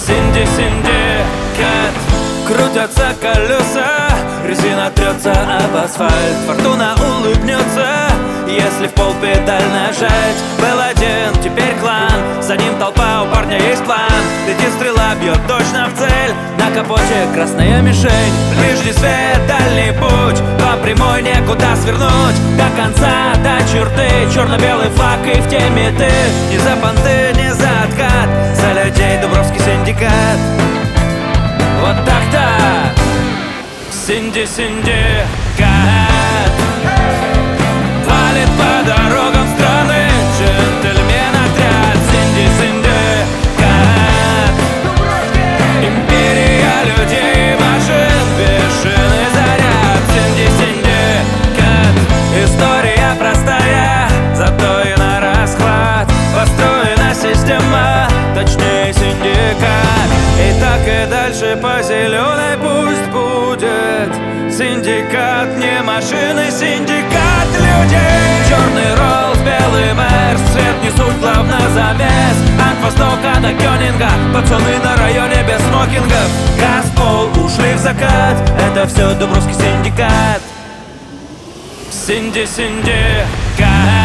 Синди, синдикат. Крутятся колеса, резина трется об асфальт. Фортуна улыбнется, если в пол педаль нажать. Был один, теперь клан, за ним толпа, у парня есть план. Летит стрела, бьет точно в цель, на капоте красная мишень. Ближний свет, дальний путь, по прямой некуда свернуть. До конца, до черты, черно-белый флаг и в теме ты. Ни за понты, ни за откат, за людей Дубровский синдикат. Вот так-то, Синди, синдикат. Валит по дорогам страны джентльмен отряд. Синди, синдикат. Империя людей и машин, бешеный заряд. Синди, синдикат. История простая, зато и на расхват. Построена система, точнее синдикат. И так и дальше по зеленой пусть будет. Синдикат не машины, синдикат людей. Черный Роллс, белый Мерс, цвет несут главно замес. От востока до Кёнинга, пацаны на районе без смокингов. Газ, пол, ушли в закат, это все Дубровский синдикат. Синди, синдикат.